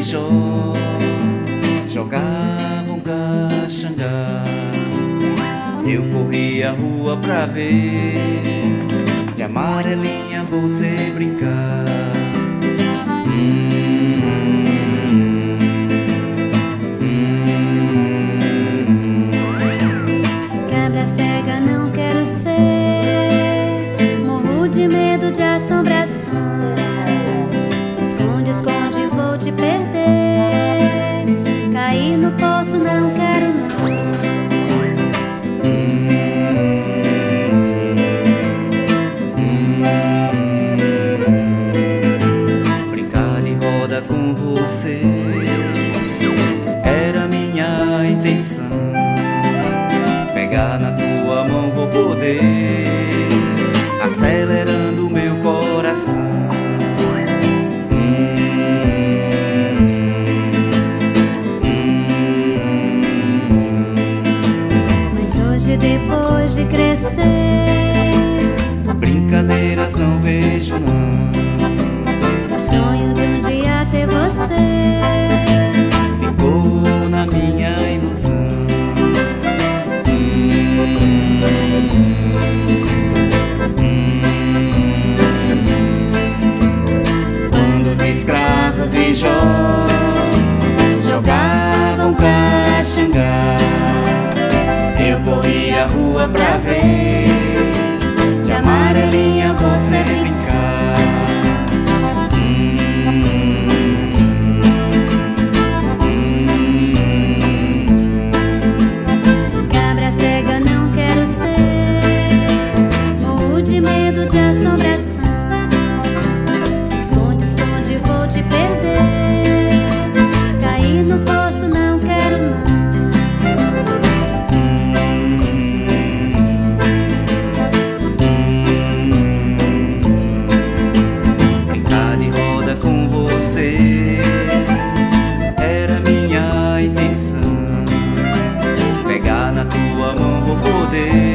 Jó jogavam caxangá. Eu corri a rua pra ver, de amarelinha você brincar. Cabra cega não quero ser, morro de medo de assombração. Esconde, esconde, vou te perder. Cair no poço não quero não. Brincar de roda com você era minha intenção. Pegar na tua mão vou poder, acelerando meu coração. Mas hoje, depois de crescer, Brincadeiras não vejo não. o sonho de um dia ter você Ficou na minha ilusão. Quando os escravos de Jó jogavam caxangá, eu corri a rua pra ver, de amarelinha você brincar. Cabra cega não quero ser, morro de medo de assombração. Esconde, esconde, vou te perder. Cair no poço não quero não. Brincar de roda com você era minha intenção. Pegar na tua mão vou poder,